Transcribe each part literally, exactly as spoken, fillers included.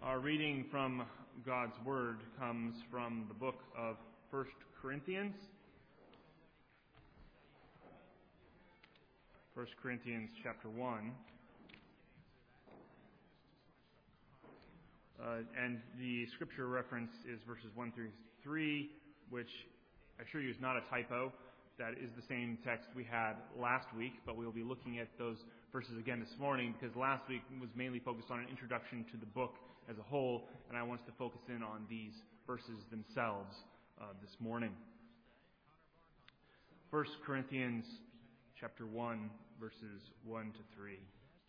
Our reading from God's Word comes from the book of First Corinthians. First Corinthians chapter one. Uh, and the scripture reference is verses one through three, which I assure you is not a typo. That is the same text we had last week, but we'll be looking at those verses again this morning because last week was mainly focused on an introduction to the book as a whole, and I want us to focus in on these verses themselves uh, this morning. First Corinthians chapter one, verses one to three.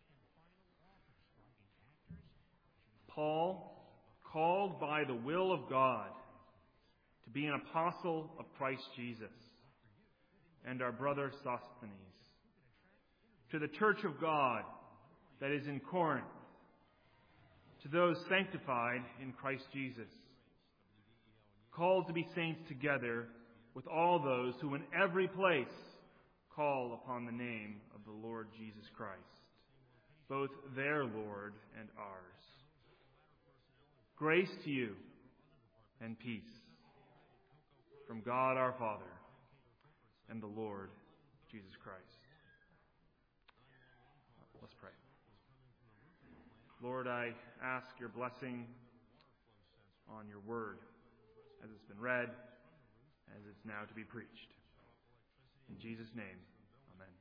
Paul, called by the will of God to be an apostle of Christ Jesus, and our brother Sosthenes, to the church of God that is in Corinth, to those sanctified in Christ Jesus, called to be saints together with all those who in every place call upon the name of the Lord Jesus Christ, both their Lord and ours. Grace to you and peace from God our Father and the Lord Jesus Christ. Let's pray. Lord, I ask your blessing on your word as it's been read, as it's now to be preached. In Jesus' name, amen.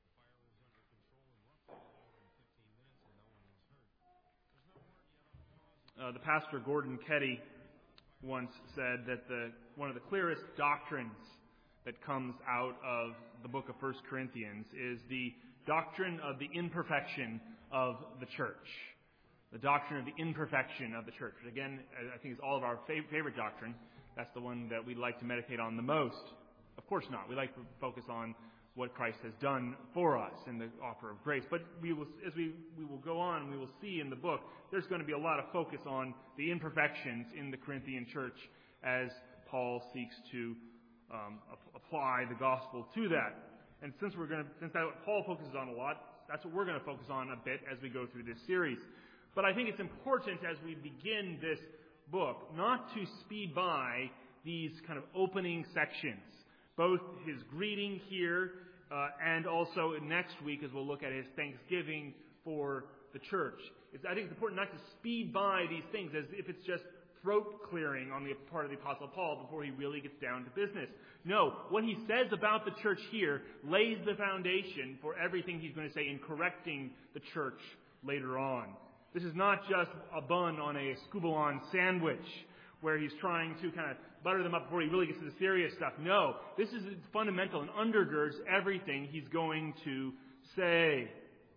Uh, the pastor Gordon Ketty once said that the one of the clearest doctrines that comes out of the book of First Corinthians is the doctrine of the imperfection of the church. The doctrine of the imperfection of the church. Which again, I think is all of our fav- favorite doctrine. That's the one that we'd like to meditate on the most. Of course not. We like to focus on what Christ has done for us in the offer of grace. But we will, as we, we will go on, we will see in the book, there's going to be a lot of focus on the imperfections in the Corinthian church as Paul seeks to um, apply the gospel to that. And since we're going to, since that's what Paul focuses on a lot, that's what we're going to focus on a bit as we go through this series. But I think it's important as we begin this book not to speed by these kind of opening sections. Both his greeting here uh, and also next week as we'll look at his thanksgiving for the church. It's, I think it's important not to speed by these things as if it's just throat clearing on the part of the Apostle Paul before he really gets down to business. No, what he says about the church here lays the foundation for everything he's going to say in correcting the church later on. This is not just a bun on a scubalon sandwich where he's trying to kind of butter them up before he really gets to the serious stuff. No, this is fundamental and undergirds everything he's going to say.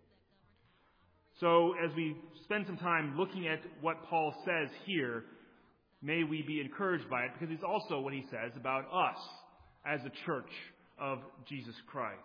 So as we spend some time looking at what Paul says here, may we be encouraged by it, because it's also what he says about us as a church of Jesus Christ.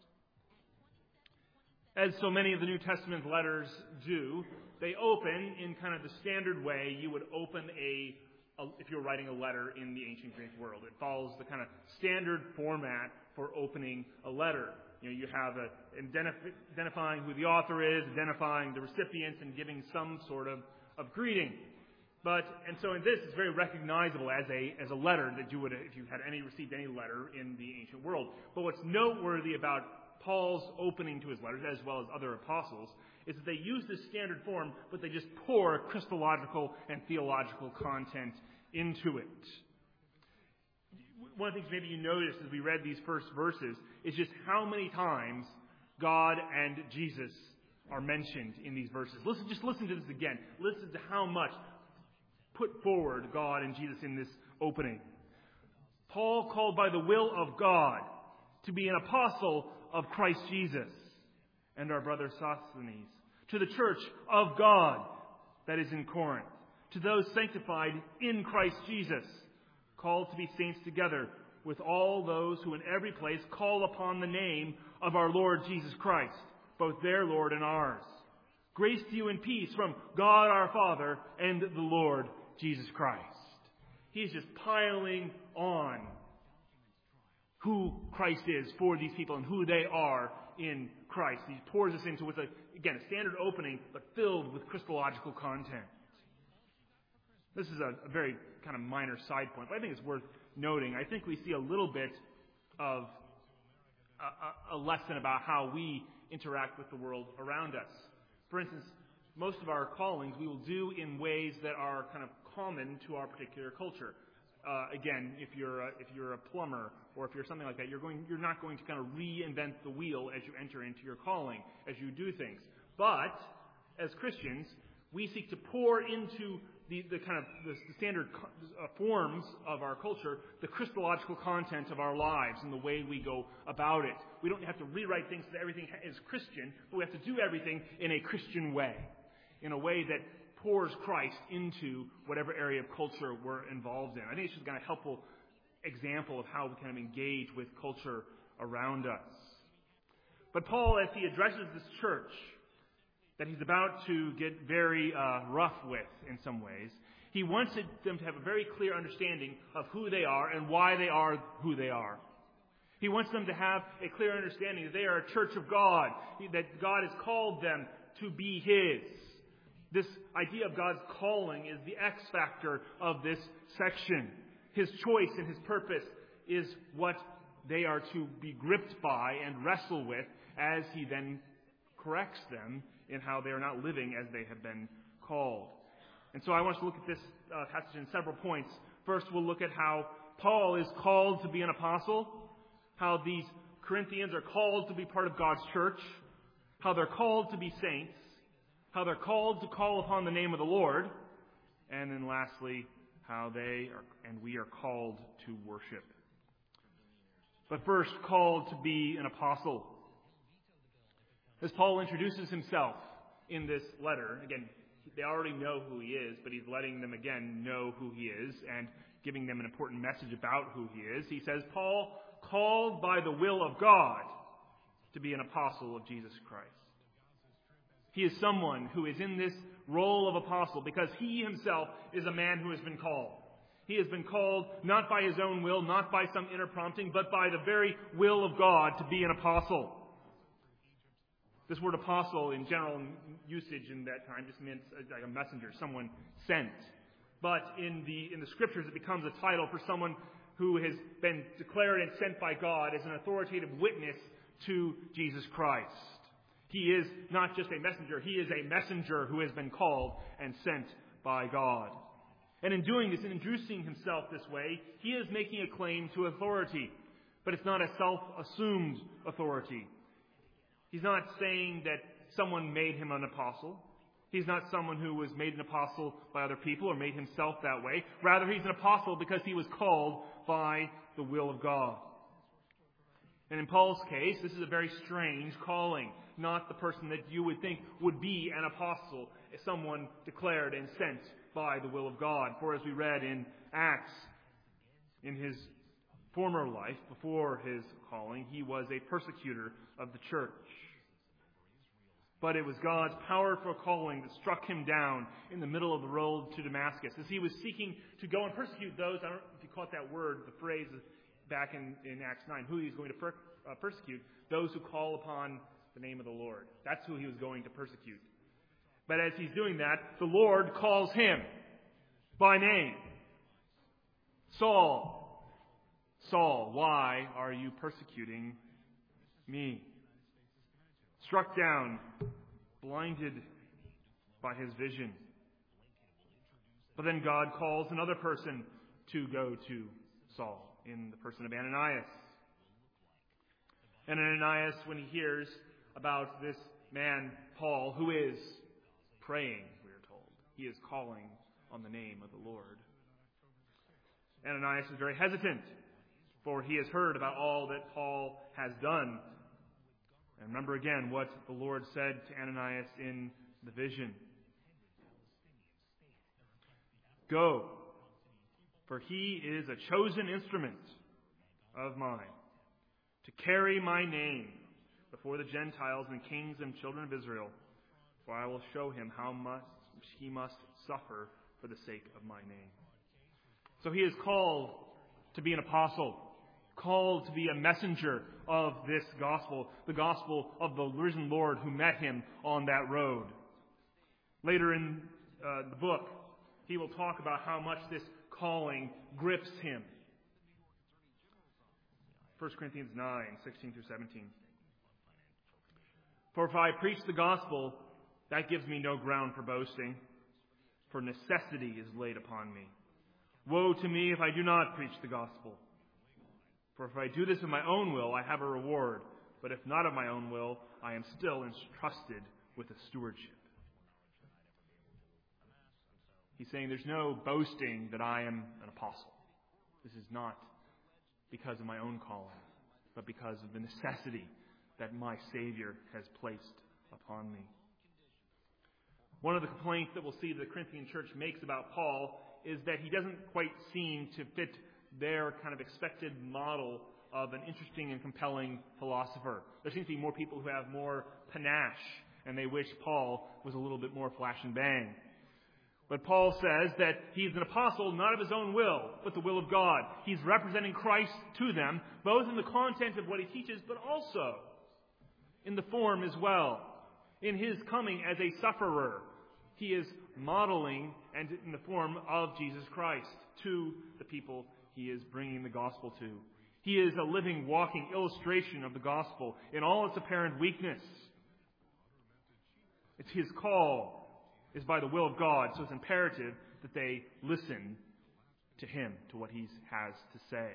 As so many of the New Testament letters do, they open in kind of the standard way you would open a, a if you're writing a letter in the ancient Greek world. It follows the kind of standard format for opening a letter. You know, you have a, identif- identifying who the author is, identifying the recipients, and giving some sort of, of greeting. But and so in this, it's very recognizable as a as a letter that you would if you had any received any letter in the ancient world. But what's noteworthy about Paul's opening to his letters, as well as other apostles, is that they use this standard form, but they just pour Christological and theological content into it. One of the things maybe you noticed as we read these first verses is just how many times God and Jesus are mentioned in these verses. Listen, just listen to this again. Listen to how much put forward God and Jesus in this opening. Paul, called by the will of God to be an apostle of Christ Jesus, and our brother Sosthenes, to the church of God that is in Corinth, to those sanctified in Christ Jesus, called to be saints together with all those who in every place call upon the name of our Lord Jesus Christ, both their Lord and ours. Grace to you and peace from God our Father and the Lord Jesus Christ. He's just piling on who Christ is for these people and who they are in Christ. He pours us into with, a, again, a standard opening, but filled with Christological content. This is a, a very kind of minor side point, but I think it's worth noting. I think we see a little bit of a, a, a lesson about how we interact with the world around us. For instance, most of our callings we will do in ways that are kind of common to our particular culture. Uh, again, if you're a, if you're a plumber or if you're something like that, you're going you're not going to kind of reinvent the wheel as you enter into your calling, as you do things. But as Christians, we seek to pour into the, the kind of the, the standard uh, forms of our culture, the Christological content of our lives and the way we go about it. We don't have to rewrite things so that everything is Christian, but we have to do everything in a Christian way, in a way that pours Christ into whatever area of culture we're involved in. I think it's just kind of a helpful example of how we kind of engage with culture around us. But Paul, as he addresses this church that he's about to get very uh, rough with in some ways, he wants it, them to have a very clear understanding of who they are and why they are who they are. He wants them to have a clear understanding that they are a church of God, that God has called them to be His. This idea of God's calling is the X factor of this section. His choice and His purpose is what they are to be gripped by and wrestle with as He then corrects them in how they are not living as they have been called. And so I want us to look at this uh, passage in several points. First, we'll look at how Paul is called to be an apostle, how these Corinthians are called to be part of God's church, how they're called to be saints, how they're called to call upon the name of the Lord, and then lastly, how they are and we are called to worship. But first, called to be an apostle. As Paul introduces himself in this letter, again, they already know who he is, but he's letting them again know who he is and giving them an important message about who he is. He says, Paul, called by the will of God to be an apostle of Jesus Christ. He is someone who is in this role of apostle because he himself is a man who has been called. He has been called not by his own will, not by some inner prompting, but by the very will of God to be an apostle. This word apostle in general usage in that time just meant like a messenger, someone sent. But in the in the scriptures it becomes a title for someone who has been declared and sent by God as an authoritative witness to Jesus Christ. He is not just a messenger, he is a messenger who has been called and sent by God. And in doing this, in introducing himself this way, he is making a claim to authority. But it's not a self-assumed authority. He's not saying that someone made him an apostle. He's not someone who was made an apostle by other people or made himself that way. Rather, he's an apostle because he was called by the will of God. And in Paul's case, this is a very strange calling. Not the person that you would think would be an apostle, someone declared and sent by the will of God. For as we read in Acts, in his former life, before his calling, he was a persecutor of the church. But it was God's powerful calling that struck him down in the middle of the road to Damascus. As he was seeking to go and persecute those, I don't know if you caught that word, the phrase back in, in Acts nine, who he's going to per, uh, persecute, those who call upon the name of the Lord. That's who he was going to persecute. But as he's doing that, the Lord calls him by name. Saul, Saul, why are you persecuting me? Struck down, blinded by his vision. But then God calls another person to go to Saul in the person of Ananias. And Ananias, when he hears about this man, Paul, who is praying, we are told. He is calling on the name of the Lord. Ananias is very hesitant, for he has heard about all that Paul has done. And remember again what the Lord said to Ananias in the vision. Go, for he is a chosen instrument of mine to carry my name before the Gentiles and kings and children of Israel, for I will show him how much he must suffer for the sake of my name. So he is called to be an apostle, called to be a messenger of this gospel, the gospel of the risen Lord who met him on that road. Later in uh, the book, he will talk about how much this calling grips him. First Corinthians nine, sixteen through seventeen. For if I preach the gospel, that gives me no ground for boasting, for necessity is laid upon me. Woe to me if I do not preach the gospel. For if I do this of my own will, I have a reward. But if not of my own will, I am still entrusted with a stewardship. He's saying there's no boasting that I am an apostle. This is not because of my own calling, but because of the necessity that my Savior has placed upon me. One of the complaints that we'll see the Corinthian church makes about Paul is that he doesn't quite seem to fit their kind of expected model of an interesting and compelling philosopher. There seems to be more people who have more panache, and they wish Paul was a little bit more flash and bang. But Paul says that he's an apostle not of his own will, but the will of God. He's representing Christ to them, both in the content of what he teaches, but also in the form as well. In his coming as a sufferer, he is modeling and in the form of Jesus Christ to the people he is bringing the gospel to. He is a living, walking illustration of the gospel in all its apparent weakness. It's his call is by the will of God, so it's imperative that they listen to him, to what he has to say.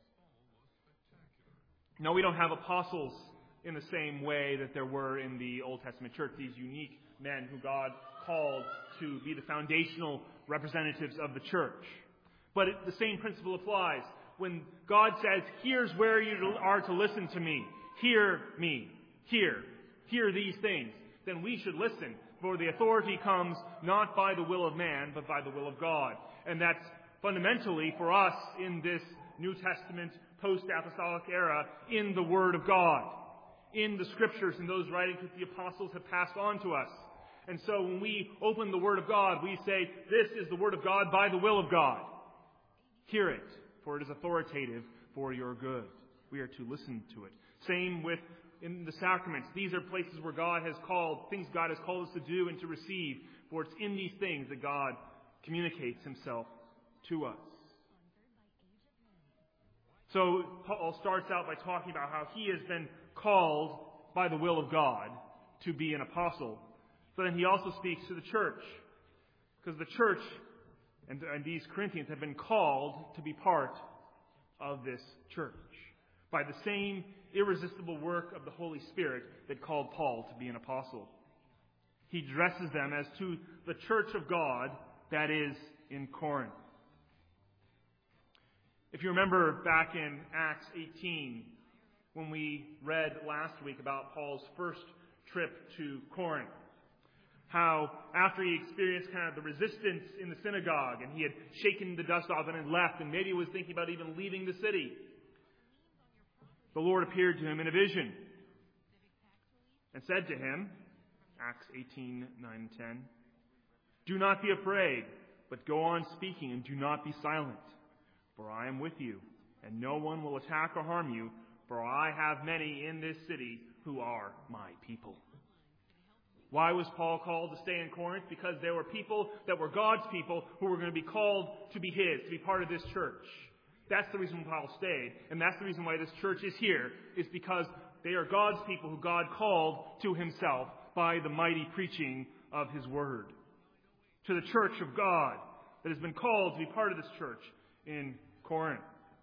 No, we don't have apostles in the same way that there were in the Old Testament church, these unique men who God called to be the foundational representatives of the church. But it, the same principle applies. When God says, here's where you are to listen to me, hear me, hear, hear these things, then we should listen. For the authority comes not by the will of man, but by the will of God. And that's fundamentally for us in this New Testament post-apostolic era in the Word of God, in the Scriptures and those writings that the apostles have passed on to us. And so when we open the Word of God, we say, this is the Word of God by the will of God. Hear it, for it is authoritative for your good. We are to listen to it. Same with in the sacraments. These are places where God has called, things God has called us to do and to receive. For it's in these things that God communicates himself to us. So Paul starts out by talking about how he has been called by the will of God to be an apostle. But then he also speaks to the church. Because the church and, and these Corinthians have been called to be part of this church by the same irresistible work of the Holy Spirit that called Paul to be an apostle. He addresses them as to the church of God that is in Corinth. If you remember back in Acts eighteen, when we read last week about Paul's first trip to Corinth, how after he experienced kind of the resistance in the synagogue and he had shaken the dust off and had left and maybe was thinking about even leaving the city, the Lord appeared to him in a vision and said to him, Acts eighteen, nine and ten, do not be afraid, but go on speaking and do not be silent, for I am with you, and no one will attack or harm you, for I have many in this city who are my people. Why was Paul called to stay in Corinth? Because there were people that were God's people who were going to be called to be his, to be part of this church. That's the reason Paul stayed, and that's the reason why this church is here, is because they are God's people who God called to himself by the mighty preaching of his word. To the church of God that has been called to be part of this church in Corinth.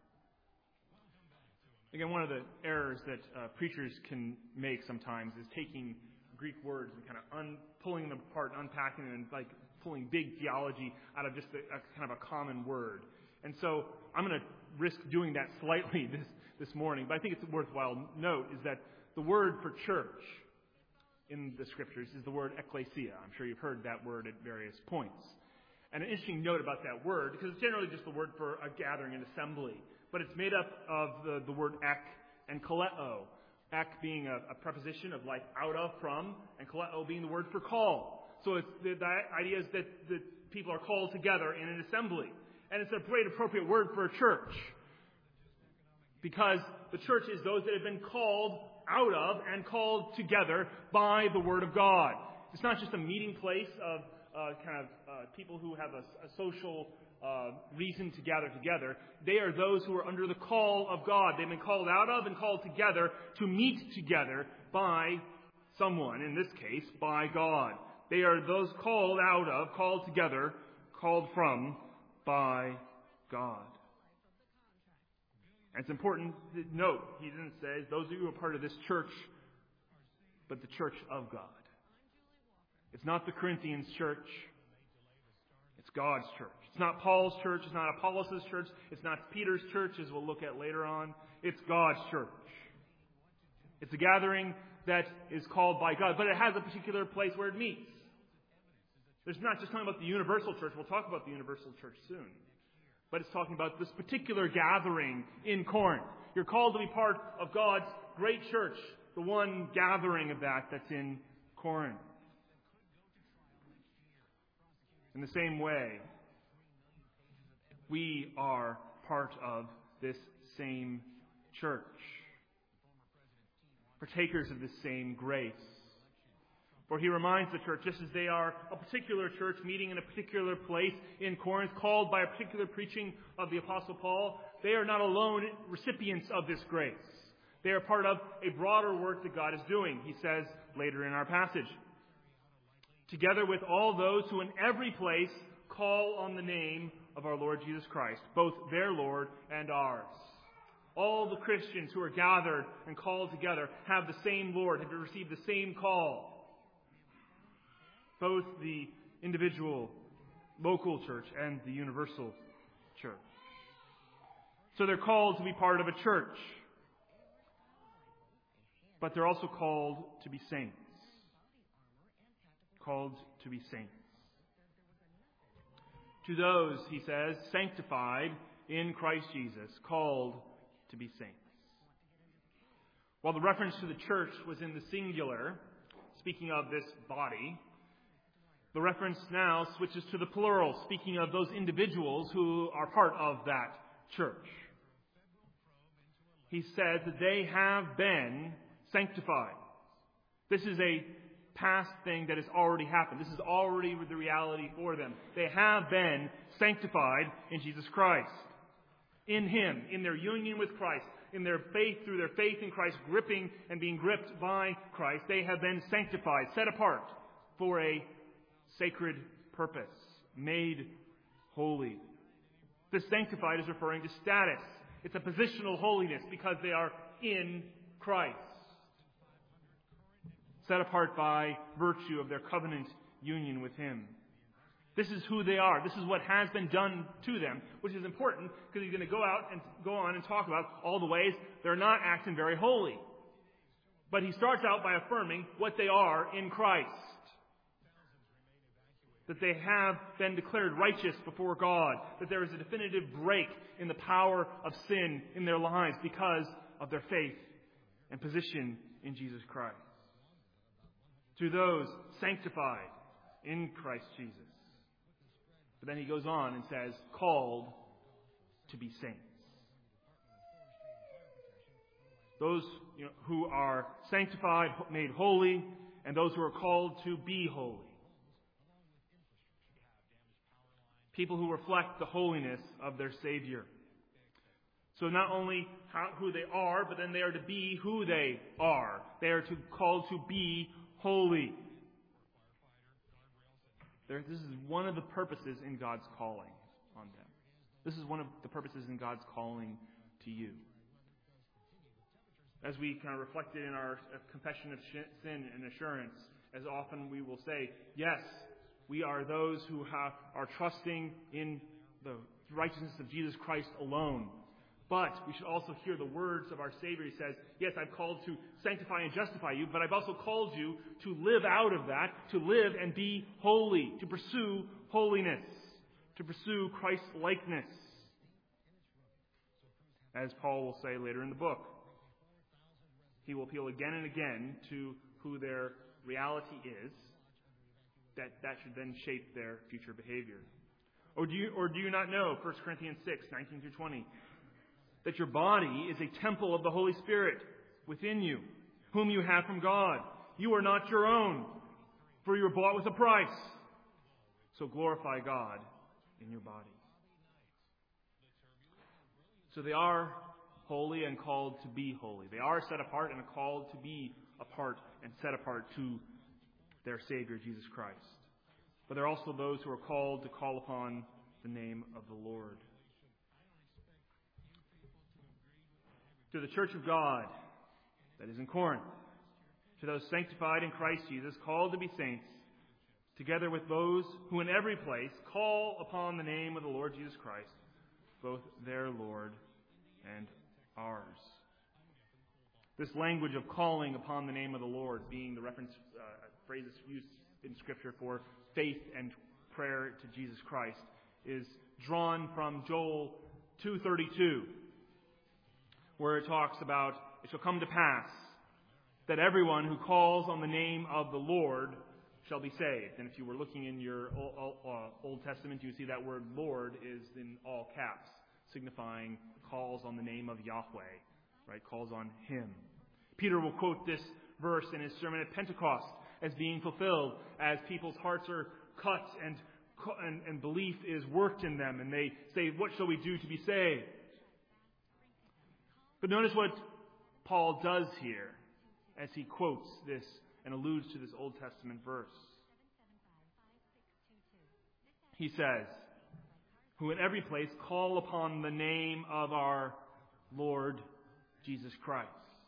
Again, one of the errors that uh, preachers can make sometimes is taking Greek words and kind of un- pulling them apart, unpacking them, and like pulling big theology out of just a, a kind of a common word. And so I'm going to risk doing that slightly this, this morning, but I think it's a worthwhile note is that the word for church in the Scriptures is the word ekklesia. I'm sure you've heard that word at various points. And an interesting note about that word, because it's generally just the word for a gathering, an assembly, but it's made up of the, the word ek and kaleo. Ek being a, a preposition of like out of, from, and kaleo being the word for call. So it's the, the idea is that the people are called together in an assembly. And it's a great appropriate word for a church. Because the church is those that have been called out of and called together by the Word of God. It's not just a meeting place of, uh, kind of uh, people who have a, a social uh, reason to gather together. They are those who are under the call of God. They've been called out of and called together to meet together by someone, in this case, by God. They are those called out of, called together, called from, by God. And it's important to note, he didn't say, those of you who are part of this church, but the church of God. It's not the Corinthians church. It's God's church. It's not Paul's church. It's not Apollos' church. It's not Peter's church, as we'll look at later on. It's God's church. It's a gathering that is called by God, but it has a particular place where it meets. There's not just talking about the universal church. We'll talk about the universal church soon. But it's talking about this particular gathering in Corinth. You're called to be part of God's great church, the one gathering of that that's in Corinth. In the same way, we are part of this same church, partakers of this same grace. For he reminds the church, just as they are a particular church meeting in a particular place in Corinth, called by a particular preaching of the Apostle Paul, they are not alone recipients of this grace. They are part of a broader work that God is doing, he says later in our passage. Together with all those who in every place call on the name of our Lord Jesus Christ, both their Lord and ours. All the Christians who are gathered and called together have the same Lord, have received the same call. Both the individual local church and the universal church. So they're called to be part of a church. But they're also called to be saints. Called to be saints. To those, he says, sanctified in Christ Jesus, called to be saints. While the reference to the church was in the singular, speaking of this body, the reference now switches to the plural, speaking of those individuals who are part of that church. He said that they have been sanctified. This is a past thing that has already happened. This is already the reality for them. They have been sanctified in Jesus Christ. In Him, in their union with Christ, in their faith, through their faith in Christ, gripping and being gripped by Christ, they have been sanctified, set apart for a sacred purpose, made holy. This sanctified is referring to status. It's a positional holiness because they are in Christ. Set apart by virtue of their covenant union with Him. This is who they are. This is what has been done to them, which is important because he's going to go out and go on and talk about all the ways they're not acting very holy. But he starts out by affirming what they are in Christ. That they have been declared righteous before God. That there is a definitive break in the power of sin in their lives because of their faith and position in Jesus Christ. To those sanctified in Christ Jesus. But then he goes on and says, called to be saints. Those you know, who are sanctified, made holy, and those who are called to be holy. People who reflect the holiness of their Savior. So not only how, who they are, but then they are to be who they are. They are to called to be holy. There, this is one of the purposes in God's calling on them. This is one of the purposes in God's calling to you. As we kind of reflected in our confession of sin and assurance, as often we will say, yes, we are those who have, are trusting in the righteousness of Jesus Christ alone. But we should also hear the words of our Savior. He says, yes, I've called to sanctify and justify you, but I've also called you to live out of that, to live and be holy, to pursue holiness, to pursue Christ-likeness. As Paul will say later in the book, he will appeal again and again to who their reality is, that that should then shape their future behavior. Or do you, or do you not know, First Corinthians six, nineteen through twenty, that your body is a temple of the Holy Spirit within you, whom you have from God. You are not your own, for you were bought with a price. So glorify God in your body. So they are holy and called to be holy. They are set apart and are called to be apart and set apart to their Savior, Jesus Christ. But there are also those who are called to call upon the name of the Lord. To the church of God that is in Corinth, to those sanctified in Christ Jesus, called to be saints, together with those who in every place call upon the name of the Lord Jesus Christ, both their Lord and ours. This language of calling upon the name of the Lord being the reference uh, phrase used in Scripture for faith and prayer to Jesus Christ is drawn from Joel two thirty-two, where it talks about, it shall come to pass that everyone who calls on the name of the Lord shall be saved. And if you were looking in your Old Testament, you would see that word Lord is in all caps, signifying calls on the name of Yahweh, right? Calls on Him. Peter will quote this verse in his sermon at Pentecost as being fulfilled as people's hearts are cut and, and, and belief is worked in them, and they say, what shall we do to be saved? But notice what Paul does here as he quotes this and alludes to this Old Testament verse. He says, who in every place call upon the name of our Lord Jesus Christ.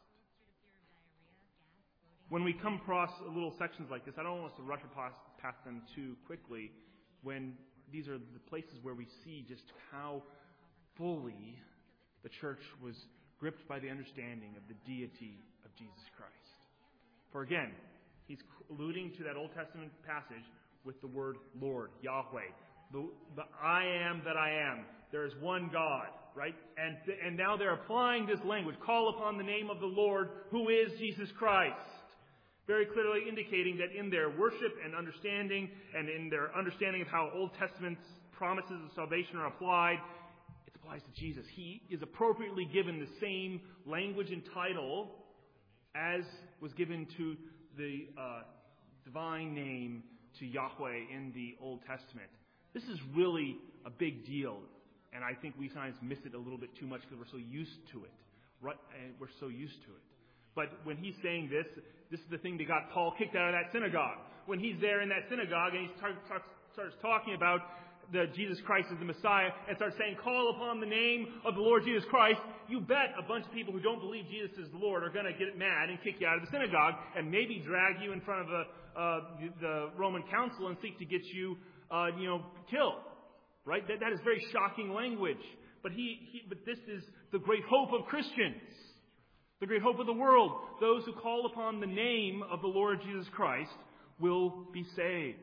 When we come across little sections like this, I don't want us to rush past them too quickly when these are the places where we see just how fully the church was gripped by the understanding of the deity of Jesus Christ. For again, he's alluding to that Old Testament passage with the word Lord, Yahweh. The, the I am that I am. There is one God, right? And, and now they're applying this language. Call upon the name of the Lord, who is Jesus Christ. Very clearly indicating that in their worship and understanding, and in their understanding of how Old Testament's promises of salvation are applied, it applies to Jesus. He is appropriately given the same language and title as was given to the uh, divine name to Yahweh in the Old Testament. This is really a big deal, and I think we sometimes miss it a little bit too much because we're so used to it. Right? And we're so used to it. But when he's saying this, this is the thing that got Paul kicked out of that synagogue. When he's there in that synagogue and he start, start, starts talking about the Jesus Christ as the Messiah and starts saying, call upon the name of the Lord Jesus Christ, you bet a bunch of people who don't believe Jesus is the Lord are going to get mad and kick you out of the synagogue and maybe drag you in front of the, uh, the Roman council and seek to get you, uh, you know, killed. Right? That, that is very shocking language. But he, he, but this is the great hope of Christians. The great hope of the world. Those who call upon the name of the Lord Jesus Christ will be saved.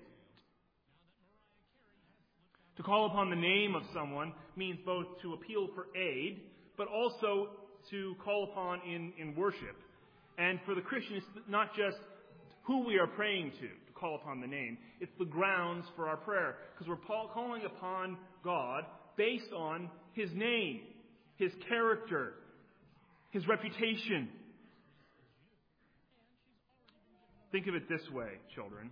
To call upon the name of someone means both to appeal for aid, but also to call upon in, in worship. And for the Christian, it's not just who we are praying to, to call upon the name. It's the grounds for our prayer. Because we're calling upon God based on His name, His character, His reputation. Think of it this way, children.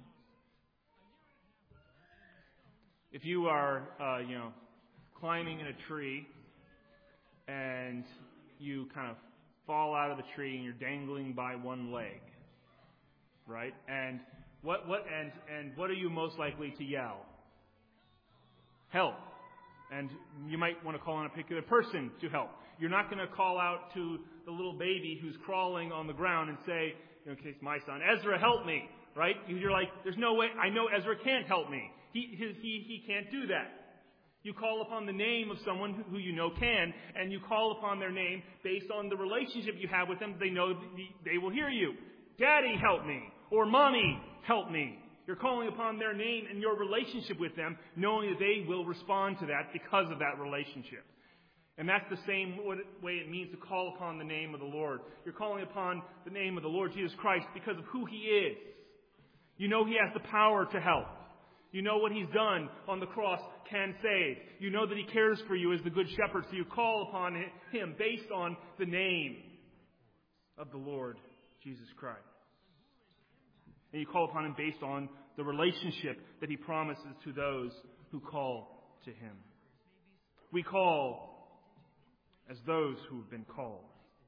If you are, uh, you know, climbing in a tree and you kind of fall out of the tree and you're dangling by one leg, right? And what, what, and, and what are you most likely to yell? Help. And you might want to call on a particular person to help. You're not going to call out to the little baby who's crawling on the ground and say, in case my son, Ezra, help me, right? You're like, there's no way, I know Ezra can't help me. He, he, he can't do that. You call upon the name of someone who you know can, and you call upon their name based on the relationship you have with them. They know they will hear you. Daddy, help me. Or Mommy, help me. You're calling upon their name and your relationship with them, knowing that they will respond to that because of that relationship. And that's the same way it means to call upon the name of the Lord. You're calling upon the name of the Lord Jesus Christ because of who He is. You know He has the power to help. You know what He's done on the cross can save. You know that He cares for you as the Good Shepherd, so you call upon Him based on the name of the Lord Jesus Christ. And you call upon Him based on the relationship that he promises to those who call to him. We call as those who have been called.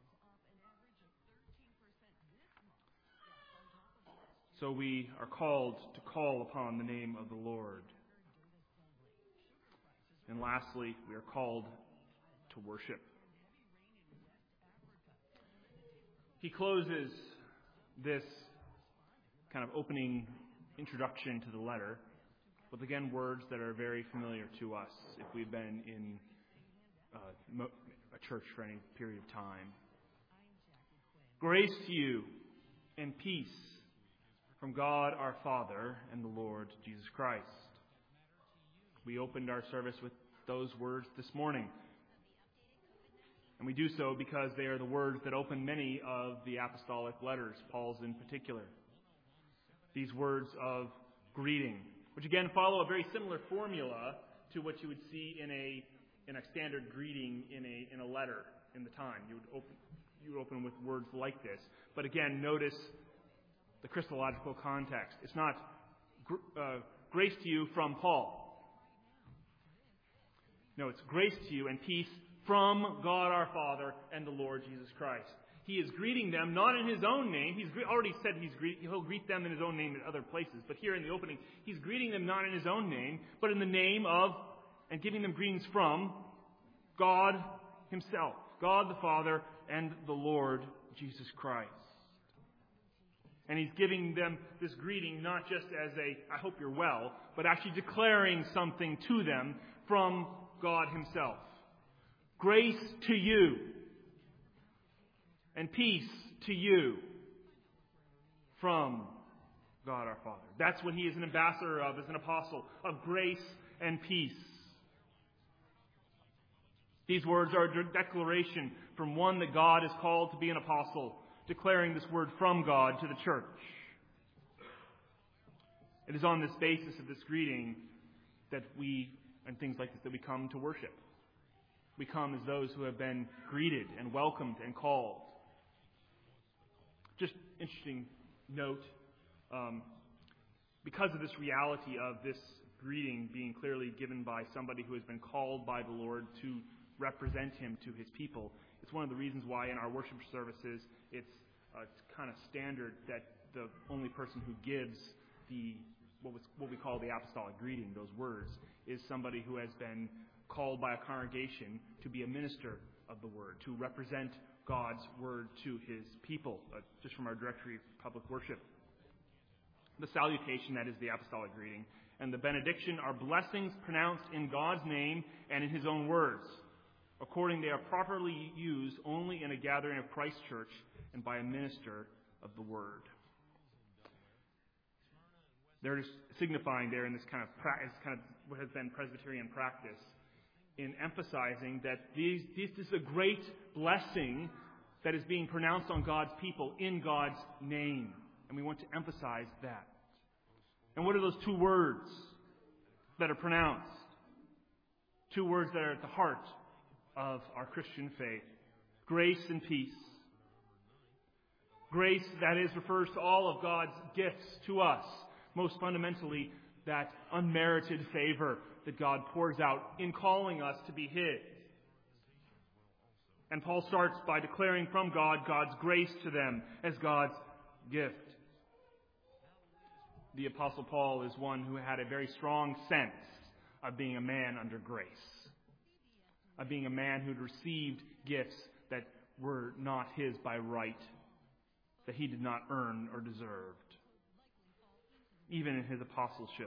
So we are called to call upon the name of the Lord. And lastly, we are called to worship. He closes this kind of opening introduction to the letter with, again, words that are very familiar to us if we've been in uh, a church for any period of time. Grace to you and peace from God our Father and the Lord Jesus Christ. We opened our service with those words this morning. And we do so because they are the words that open many of the apostolic letters, Paul's in particular. These words of greeting, which again follow a very similar formula to what you would see in a in a standard greeting in a in a letter in the time. You would open you would open with words like this. But again, notice the Christological context. It's not uh, grace to you from Paul. No, it's grace to you and peace from God our Father and the Lord Jesus Christ. He is greeting them not in his own name. He's already said he's greet, he'll greet them in his own name in other places. But here in the opening, he's greeting them not in his own name, but in the name of, and giving them greetings from, God himself. God the Father and the Lord Jesus Christ. And he's giving them this greeting not just as a, I hope you're well, but actually declaring something to them from God himself. Grace to you and peace to you from God our Father. That's what he is an ambassador of, as an apostle, of grace and peace. These words are a declaration from one that God is called to be an apostle, declaring this word from God to the church. It is on this basis of this greeting that we, and things like this, that we come to worship. We come as those who have been greeted and welcomed and called. Just interesting note, um, because of this reality of this greeting being clearly given by somebody who has been called by the Lord to represent him to his people, it's one of the reasons why in our worship services it's, uh, it's kind of standard that the only person who gives the what, was, what we call the apostolic greeting, those words, is somebody who has been called by a congregation to be a minister of the word, to represent God's word to his people, uh, just from our directory of public worship. The salutation, that is the apostolic greeting, and the benediction are blessings pronounced in God's name and in his own words. According, they are properly used only in a gathering of Christ's church and by a minister of the word. They're just signifying there in this kind of, pra- kind of what has been Presbyterian practice, in emphasizing that these, this is a great blessing that is being pronounced on God's people in God's name. And we want to emphasize that. And what are those two words that are pronounced? Two words that are at the heart of our Christian faith. Grace and peace. Grace, that is, refers to all of God's gifts to us. Most fundamentally, that unmerited favor that God pours out in calling us to be his. And Paul starts by declaring from God God's grace to them as God's gift. The Apostle Paul is one who had a very strong sense of being a man under grace, of being a man who'd received gifts that were not his by right, that he did not earn or deserved, even in his apostleship.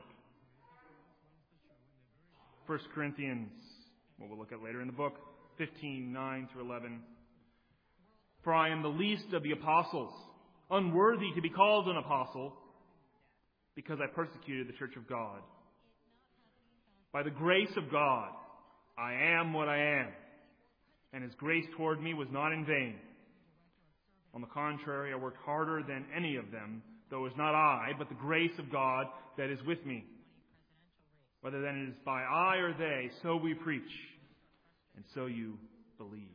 First Corinthians, what we'll look at later in the book, fifteen, nine through eleven. For I am the least of the apostles, unworthy to be called an apostle, because I persecuted the church of God. By the grace of God, I am what I am, and his grace toward me was not in vain. On the contrary, I worked harder than any of them, though it was not I, but the grace of God that is with me. Whether then it is by I or they, so we preach, and so you believed.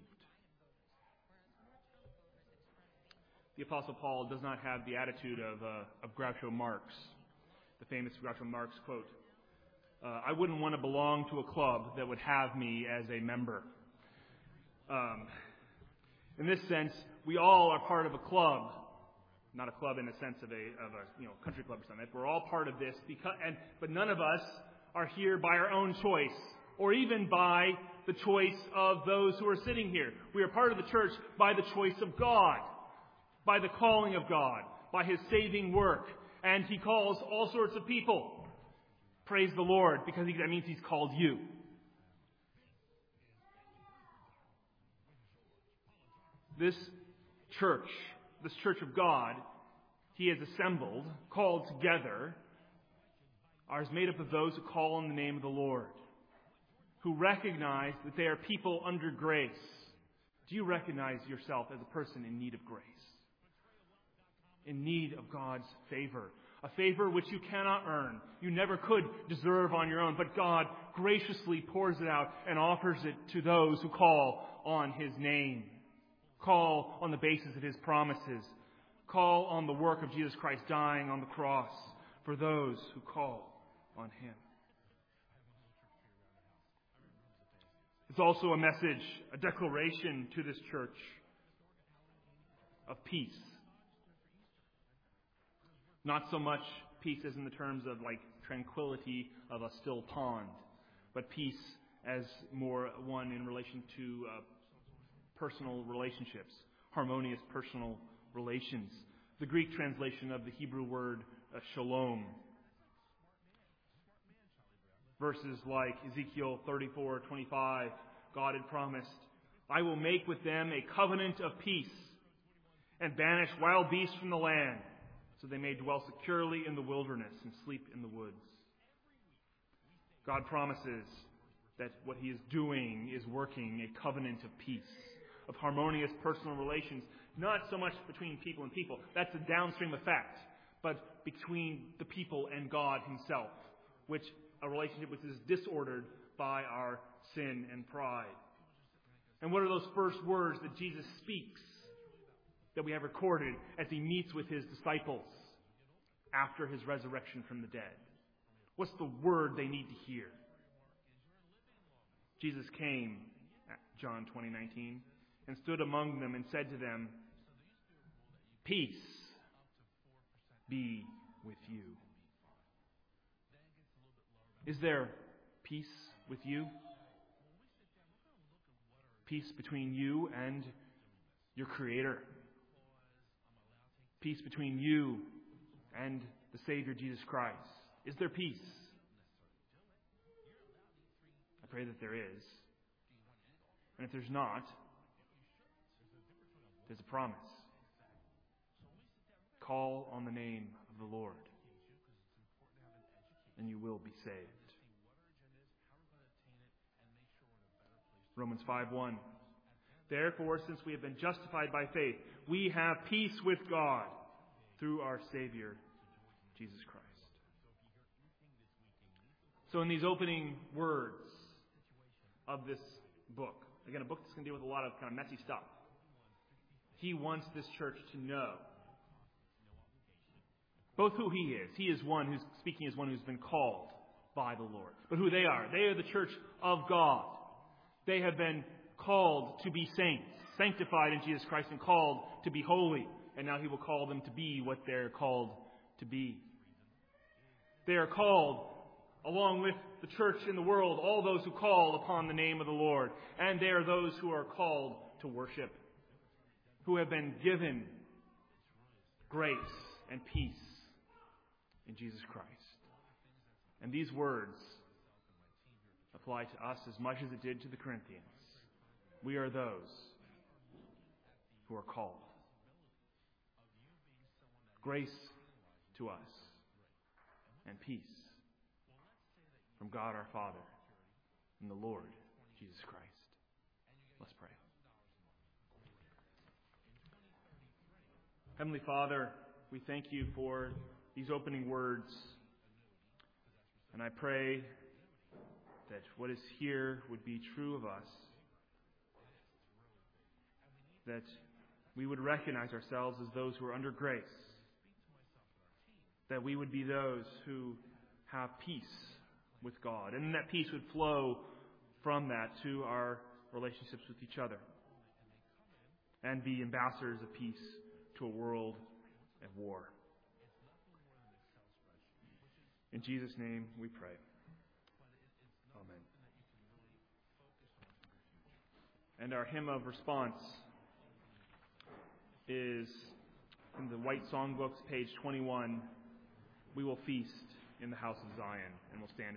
The Apostle Paul does not have the attitude of, uh, of Groucho Marx. the famous Groucho Marx quote, uh, I wouldn't want to belong to a club that would have me as a member. Um, in this sense, we all are part of a club, not a club in the sense of a of a you know country club or something. We're all part of this, because, and but none of us are here by our own choice, or even by the choice of those who are sitting here. We are part of the church by the choice of God, by the calling of God, by His saving work, and He calls all sorts of people. Praise the Lord, because he, that means He's called you. This church, this church of God, He has assembled, called together, are made up of those who call on the name of the Lord, who recognize that they are people under grace. Do you recognize yourself as a person in need of grace? In need of God's favor. A favor which you cannot earn. You never could deserve on your own, but God graciously pours it out and offers it to those who call on His name. Call on the basis of His promises. Call on the work of Jesus Christ dying on the cross for those who call on Him. It's also a message, a declaration to this church of peace. Not so much peace as in the terms of like tranquility of a still pond, but peace as more one in relation to uh, personal relationships, harmonious personal relations. The Greek translation of the Hebrew word uh, shalom. Verses like Ezekiel thirty-four twenty-five, God had promised, I will make with them a covenant of peace and banish wild beasts from the land, so they may dwell securely in the wilderness and sleep in the woods. God promises that what He is doing is working a covenant of peace, of harmonious personal relations, not so much between people and people. That's a downstream effect, but between the people and God Himself, which a relationship which is disordered by our sin and pride. And what are those first words that Jesus speaks that we have recorded as He meets with His disciples after His resurrection from the dead? What's the word they need to hear? Jesus came, John twenty nineteen, and stood among them and said to them, peace be with you. Is there peace with you? Peace between you and your Creator. Peace between you and the Savior Jesus Christ. Is there peace? I pray that there is. And if there's not, there's a promise. Call on the name of the Lord, and you will be saved. Romans five one. Therefore, since we have been justified by faith, we have peace with God through our Savior, Jesus Christ. So in these opening words of this book, again, a book that's going to deal with a lot of kind of messy stuff, He wants this church to know both who He is. He is one who's speaking as one who's been called by the Lord. But who they are. They are the church of God. They have been called to be saints, sanctified in Jesus Christ, and called to be holy. And now He will call them to be what they're called to be. They are called, along with the church in the world, all those who call upon the name of the Lord. And they are those who are called to worship, who have been given grace and peace in Jesus Christ. And these words apply to us as much as it did to the Corinthians. We are those who are called. Grace to us and peace from God our Father and the Lord Jesus Christ. Let's pray. Heavenly Father, we thank You for these opening words. And I pray that what is here would be true of us. That we would recognize ourselves as those who are under grace. that we would be those who have peace with God, and that peace would flow from that to our relationships with each other, and be ambassadors of peace to a world at war. In Jesus' name we pray. Amen. And our hymn of response is in the White Songbooks, page twenty-one. We will feast in the house of Zion, and we'll stand.